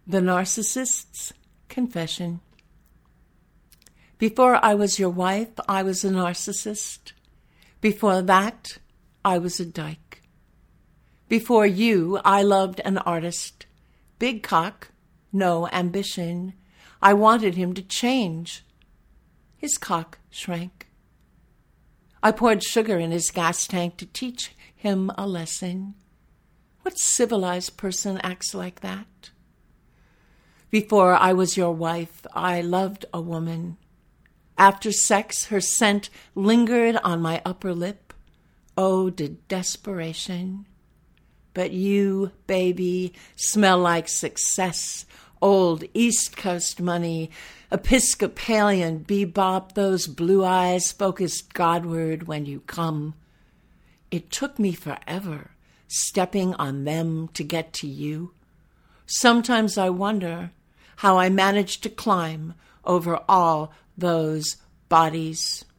The Narcissist's Confession. Before I was your wife, I was a narcissist. Before that, I was a dyke. Before you, I loved an artist. Big cock, no ambition. I wanted him to change. His cock shrank. I poured sugar in his gas tank to teach him a lesson. What civilized person acts like that? Before I was your wife, I loved a woman. After sex, her scent lingered on my upper lip. Oh, did desperation. But you, baby, smell like success, old East Coast money, Episcopalian bebop, those blue eyes focused Godward when you come. It took me forever, stepping on them to get to you. Sometimes I wonder how I managed to climb over all those bodies.